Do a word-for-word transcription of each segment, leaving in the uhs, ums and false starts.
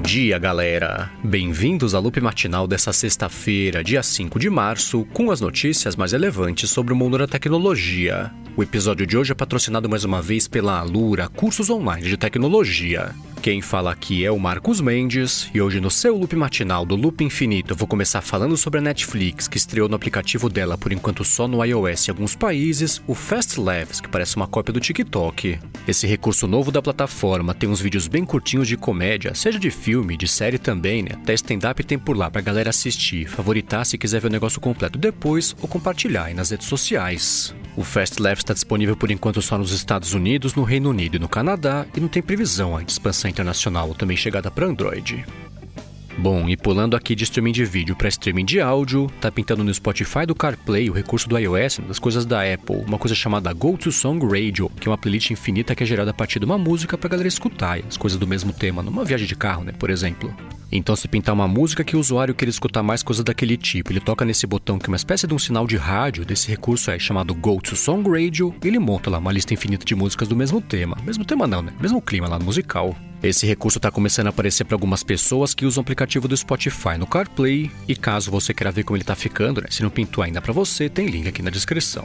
dia, galera! Bem-vindos ao loop matinal dessa sexta-feira, dia cinco de março, com as notícias mais relevantes sobre o mundo da tecnologia. O episódio de hoje é patrocinado mais uma vez pela Alura, cursos online de tecnologia. Quem fala aqui é o Marcos Mendes, e hoje no seu loop matinal do Loop Infinito eu vou começar falando sobre a Netflix, que estreou no aplicativo dela por enquanto só no iOS em alguns países, o Fast Laughs, que parece uma cópia do TikTok. Esse recurso novo da plataforma tem uns vídeos bem curtinhos de comédia, seja de filme, de série também, né? Até stand-up tem por lá pra galera assistir, favoritar se quiser ver o negócio completo depois ou compartilhar aí nas redes sociais. O Fast Laughs está disponível por enquanto só nos Estados Unidos, no Reino Unido e no Canadá, e não tem previsão aí de expansão internacional ou também chegada para Android. Bom, e pulando aqui de streaming de vídeo para streaming de áudio, tá pintando no Spotify do CarPlay o recurso do iOS das coisas da Apple, uma coisa chamada Go to Song Radio, que é uma playlist infinita que é gerada a partir de uma música pra galera escutar, as coisas do mesmo tema, numa viagem de carro, né, por exemplo. Então, se pintar uma música que o usuário quer escutar mais coisas daquele tipo, ele toca nesse botão que é uma espécie de um sinal de rádio desse recurso aí chamado Go to Song Radio, e ele monta lá uma lista infinita de músicas do mesmo tema. Mesmo tema não, né? Mesmo clima lá no musical. Esse recurso está começando a aparecer para algumas pessoas que usam o aplicativo do Spotify no CarPlay, e caso você queira ver como ele está ficando, né? Se não pintou ainda para você, tem link aqui na descrição.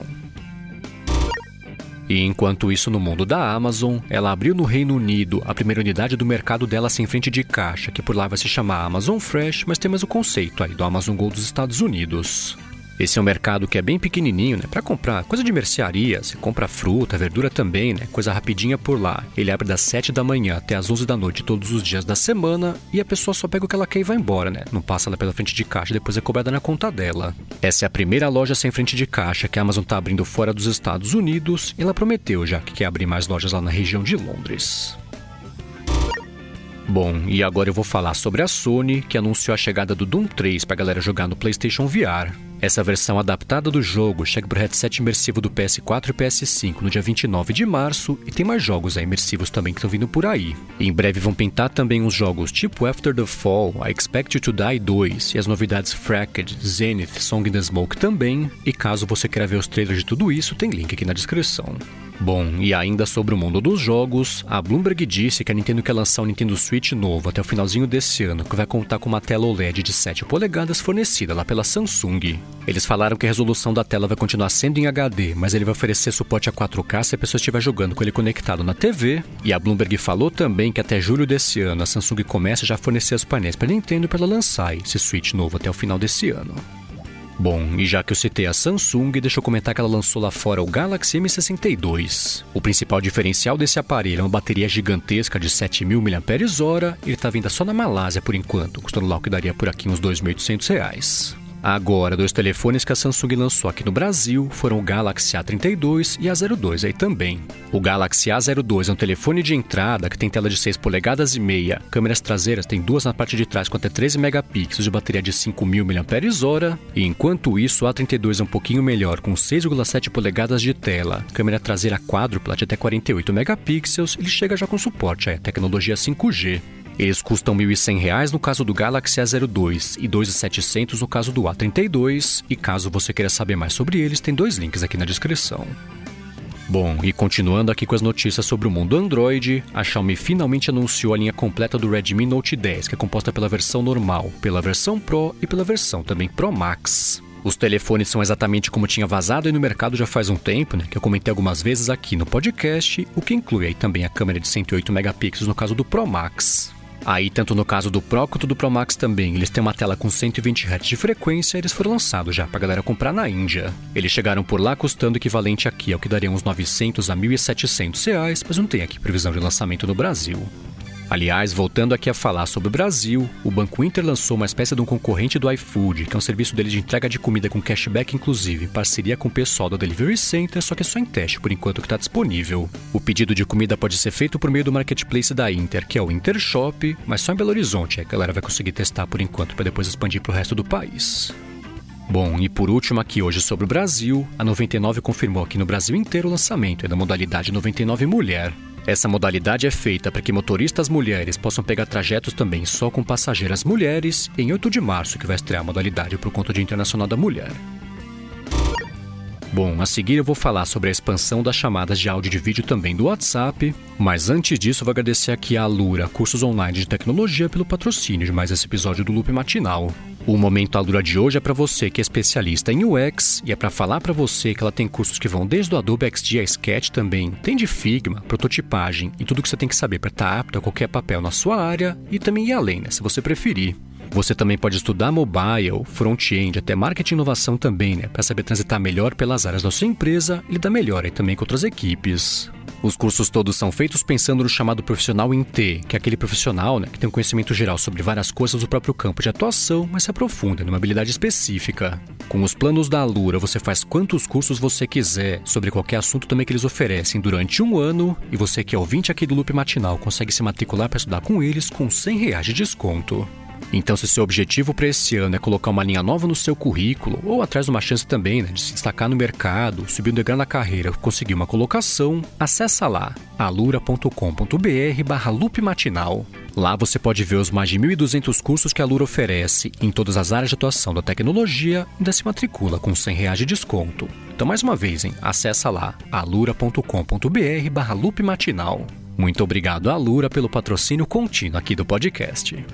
E enquanto isso, no mundo da Amazon, ela abriu no Reino Unido a primeira unidade do mercado dela sem frente de caixa, que por lá vai se chamar Amazon Fresh, mas tem mais o conceito aí do Amazon Go dos Estados Unidos. Esse é um mercado que é bem pequenininho, né? Pra comprar coisa de mercearia, você compra fruta, verdura também, né? Coisa rapidinha por lá. Ele abre das sete da manhã até as onze da noite todos os dias da semana e a pessoa só pega o que ela quer e vai embora, né? Não passa lá pela frente de caixa e depois é cobrada na conta dela. Essa é a primeira loja sem frente de caixa que a Amazon tá abrindo fora dos Estados Unidos e ela prometeu já que quer abrir mais lojas lá na região de Londres. Bom, e agora eu vou falar sobre a Sony, que anunciou a chegada do Doom três pra galera jogar no PlayStation V R. Essa versão adaptada do jogo chega pro headset imersivo do P S quatro e P S cinco no dia vinte e nove de março, e tem mais jogos aí imersivos também que estão vindo por aí. E em breve vão pintar também uns jogos tipo After the Fall, I Expect You to Die dois e as novidades Fracked, Zenith, Song in the Smoke também, e caso você queira ver os trailers de tudo isso, tem link aqui na descrição. Bom, e ainda sobre o mundo dos jogos, a Bloomberg disse que a Nintendo quer lançar um Nintendo Switch novo até o finalzinho desse ano, que vai contar com uma tela O L E D de sete polegadas fornecida lá pela Samsung. Eles falaram que a resolução da tela vai continuar sendo em H D, mas ele vai oferecer suporte a quatro K se a pessoa estiver jogando com ele conectado na T V. E a Bloomberg falou também que até julho desse ano a Samsung começa já a fornecer os painéis para a Nintendo para ela lançar esse Switch novo até o final desse ano. Bom, e já que eu citei a Samsung, deixa eu comentar que ela lançou lá fora o Galaxy M sessenta e dois. O principal diferencial desse aparelho é uma bateria gigantesca de sete mil miliampères-hora, e ele tá vindo só na Malásia por enquanto, custando lá o que daria por aqui uns dois mil e oitocentos reais. Agora, dois telefones que a Samsung lançou aqui no Brasil foram o Galaxy A trinta e dois e A zero dois aí também. O Galaxy A zero dois é um telefone de entrada que tem tela de seis polegadas e meia, câmeras traseiras tem duas na parte de trás com até treze megapixels de bateria de cinco mil miliampères-hora, e enquanto isso o A trinta e dois é um pouquinho melhor com seis vírgula sete polegadas de tela, câmera traseira quádrupla de até quarenta e oito megapixels, ele chega já com suporte à tecnologia cinco G. Eles custam mil e cem reais no caso do Galaxy A zero dois e dois mil e setecentos no caso do A trinta e dois, e caso você queira saber mais sobre eles, tem dois links aqui na descrição. Bom, e continuando aqui com as notícias sobre o mundo Android, a Xiaomi finalmente anunciou a linha completa do Redmi Note dez, que é composta pela versão normal, pela versão Pro e pela versão também Pro Max. Os telefones são exatamente como tinha vazado aí no mercado já faz um tempo, né, que eu comentei algumas vezes aqui no podcast, o que inclui aí também a câmera de cento e oito megapixels no caso do Pro Max. Aí, tanto no caso do Pro quanto do Pro Max também, eles têm uma tela com cento e vinte hertz de frequência e eles foram lançados já pra galera comprar na Índia. Eles chegaram por lá custando o equivalente aqui ao que daria uns novecentos a mil e setecentos reais, mas não tem aqui previsão de lançamento no Brasil. Aliás, voltando aqui a falar sobre o Brasil, o Banco Inter lançou uma espécie de um concorrente do iFood, que é um serviço dele de entrega de comida com cashback inclusive, em parceria com o pessoal da Delivery Center, só que é só em teste por enquanto que está disponível. O pedido de comida pode ser feito por meio do marketplace da Inter, que é o Intershop, mas só em Belo Horizonte, a galera vai conseguir testar por enquanto para depois expandir para o resto do país. Bom, e por último aqui hoje sobre o Brasil, a noventa e nove confirmou aqui no Brasil inteiro o lançamento da modalidade noventa e nove Mulher. Essa modalidade é feita para que motoristas mulheres possam pegar trajetos também só com passageiras mulheres, em oito de março que vai estrear a modalidade por conta do Dia Internacional da Mulher. Bom, a seguir eu vou falar sobre a expansão das chamadas de áudio e de vídeo também do WhatsApp, mas antes disso eu vou agradecer aqui a Alura, cursos online de tecnologia, pelo patrocínio de mais esse episódio do Loop Matinal. O Momento Alura de hoje é para você que é especialista em U X e é para falar para você que ela tem cursos que vão desde o Adobe X D a Sketch também, tem de Figma, prototipagem e tudo que você tem que saber para estar apto a qualquer papel na sua área e também ir além, né, se você preferir. Você também pode estudar mobile, front-end, até marketing e inovação também, né? Para saber transitar melhor pelas áreas da sua empresa e lidar melhor aí também com outras equipes. Os cursos todos são feitos pensando no chamado profissional em T, que é aquele profissional, né, que tem um conhecimento geral sobre várias coisas do próprio campo de atuação, mas se aprofunda numa habilidade específica. Com os planos da Alura, você faz quantos cursos você quiser sobre qualquer assunto também que eles oferecem durante um ano, e você que é ouvinte aqui do Loop Matinal consegue se matricular para estudar com eles com cem reais de desconto. Então, se seu objetivo para esse ano é colocar uma linha nova no seu currículo, ou atrás de uma chance também, né, de se destacar no mercado, subir um degrau na carreira, conseguir uma colocação, acessa lá alura ponto com ponto br barra loop matinal. Lá você pode ver os mais de mil e duzentos cursos que a Alura oferece em todas as áreas de atuação da tecnologia e ainda se matricula com cem reais de desconto. Então, mais uma vez, hein, acessa lá alura ponto com ponto br barra loop matinal. Muito obrigado à Alura pelo patrocínio contínuo aqui do podcast.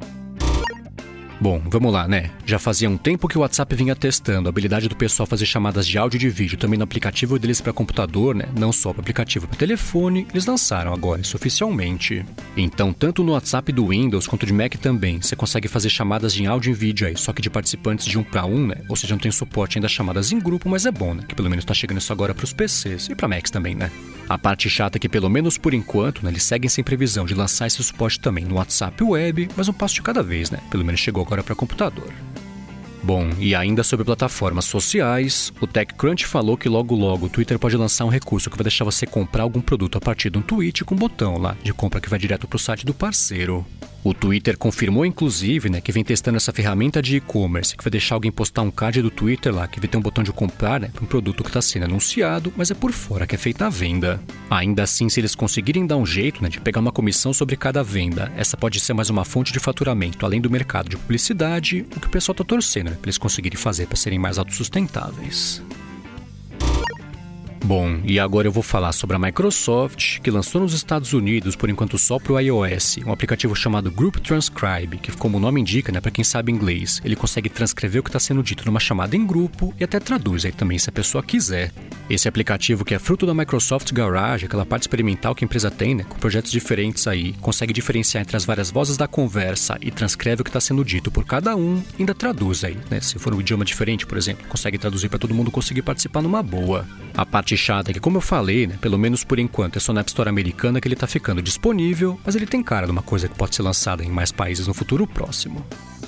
Bom, vamos lá, né? Já fazia um tempo que o WhatsApp vinha testando a habilidade do pessoal fazer chamadas de áudio e de vídeo também no aplicativo deles para computador, né? Não só para aplicativo para telefone, eles lançaram agora isso oficialmente. Então, tanto no WhatsApp do Windows quanto de Mac também, você consegue fazer chamadas de áudio e vídeo aí, só que de participantes de um para um, né? Ou seja, não tem suporte ainda chamadas em grupo, mas é bom, né? Que pelo menos tá chegando isso agora para os P Cs e para Macs também, né? A parte chata é que, pelo menos por enquanto, né, eles seguem sem previsão de lançar esse suporte também no WhatsApp Web, mas um passo de cada vez, né? Pelo menos chegou agora para computador. Bom, e ainda sobre plataformas sociais, o TechCrunch falou que logo logo o Twitter pode lançar um recurso que vai deixar você comprar algum produto a partir de um tweet com um botão lá de compra que vai direto para o site do parceiro. O Twitter confirmou, inclusive, né, que vem testando essa ferramenta de e-commerce, que vai deixar alguém postar um card do Twitter lá, que vai ter um botão de comprar, né, para um produto que está sendo anunciado, mas é por fora que é feita a venda. Ainda assim, se eles conseguirem dar um jeito, né, de pegar uma comissão sobre cada venda, essa pode ser mais uma fonte de faturamento, além do mercado de publicidade, o que o pessoal está torcendo, né, para eles conseguirem fazer para serem mais autossustentáveis. Bom, e agora eu vou falar sobre a Microsoft, que lançou nos Estados Unidos, por enquanto só para o iOS, um aplicativo chamado Group Transcribe, que como o nome indica, né, para quem sabe inglês, ele consegue transcrever o que está sendo dito numa chamada em grupo e até traduz aí também se a pessoa quiser. Esse aplicativo, que é fruto da Microsoft Garage, aquela parte experimental que a empresa tem, né, com projetos diferentes aí, consegue diferenciar entre as várias vozes da conversa e transcreve o que está sendo dito por cada um e ainda traduz aí, né, se for um idioma diferente, por exemplo, consegue traduzir para todo mundo conseguir participar numa boa. A parte chata é que, como eu falei, né, pelo menos por enquanto é só na App Store americana que ele está ficando disponível, mas ele tem cara de uma coisa que pode ser lançada em mais países no futuro próximo.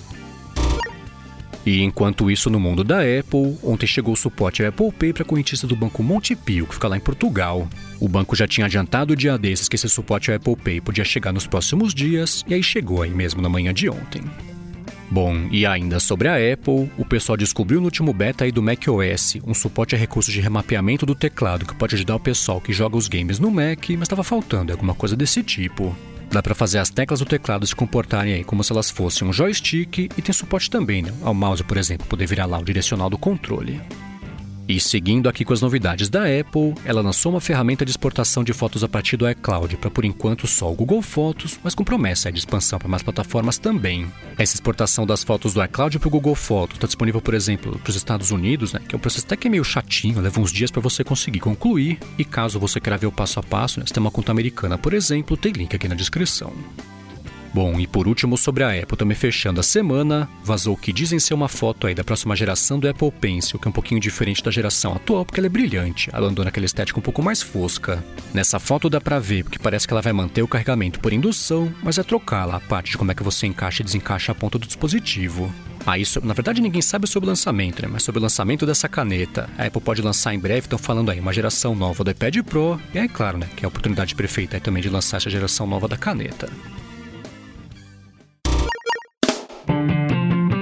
E enquanto isso, no mundo da Apple, ontem chegou o suporte ao Apple Pay para correntistas do Banco Montepio, que fica lá em Portugal. O banco já tinha adiantado o dia desses que esse suporte ao Apple Pay podia chegar nos próximos dias, e aí chegou aí mesmo na manhã de ontem. Bom, e ainda sobre a Apple, o pessoal descobriu no último beta aí do macOS um suporte a recursos de remapeamento do teclado que pode ajudar o pessoal que joga os games no Mac, mas estava faltando alguma coisa desse tipo. Dá para fazer as teclas do teclado se comportarem aí como se elas fossem um joystick e tem suporte também, né, ao mouse, por exemplo, poder virar lá o direcional do controle. E seguindo aqui com as novidades da Apple, ela lançou uma ferramenta de exportação de fotos a partir do iCloud para por enquanto só o Google Fotos, mas com promessa de expansão para mais plataformas também. Essa exportação das fotos do iCloud para o Google Fotos está disponível, por exemplo, para os Estados Unidos, né, que é um processo até que é meio chatinho, leva uns dias para você conseguir concluir, e caso você queira ver o passo a passo, né, se tem uma conta americana, por exemplo, tem link aqui na descrição. Bom, e por último sobre a Apple, também fechando a semana, vazou o que dizem ser uma foto aí da próxima geração do Apple Pencil, que é um pouquinho diferente da geração atual, porque ela é brilhante, abandona aquela estética um pouco mais fosca. Nessa foto dá pra ver, porque parece que ela vai manter o carregamento por indução, mas é trocar lá a parte de como é que você encaixa e desencaixa a ponta do dispositivo. Ah, isso, na verdade ninguém sabe sobre o lançamento, né? Mas sobre o lançamento dessa caneta, a Apple pode lançar em breve, estão falando aí, uma geração nova do iPad Pro, e é claro, né, que é a oportunidade perfeita aí também de lançar essa geração nova da caneta. É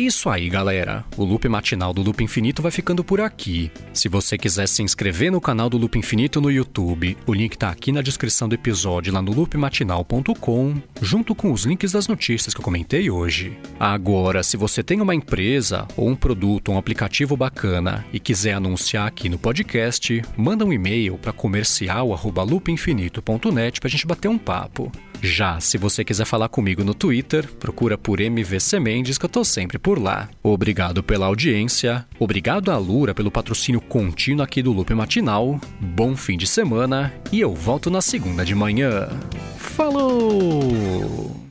isso aí, galera. O Loop Matinal do Loop Infinito vai ficando por aqui. Se você quiser se inscrever no canal do Loop Infinito no YouTube, o link tá aqui na descrição do episódio lá no loop matinal ponto com, junto com os links das notícias que eu comentei hoje. Agora, se você tem uma empresa ou um produto, um aplicativo bacana e quiser anunciar aqui no podcast, manda um e-mail para comercial arroba loop infinito ponto net pra gente bater um papo. Já, se você quiser falar comigo no Twitter, procura por M V C Mendes que eu tô sempre por lá. Obrigado pela audiência, obrigado à Lura pelo patrocínio contínuo aqui do Loop Matinal, bom fim de semana e eu volto na segunda de manhã. Falou!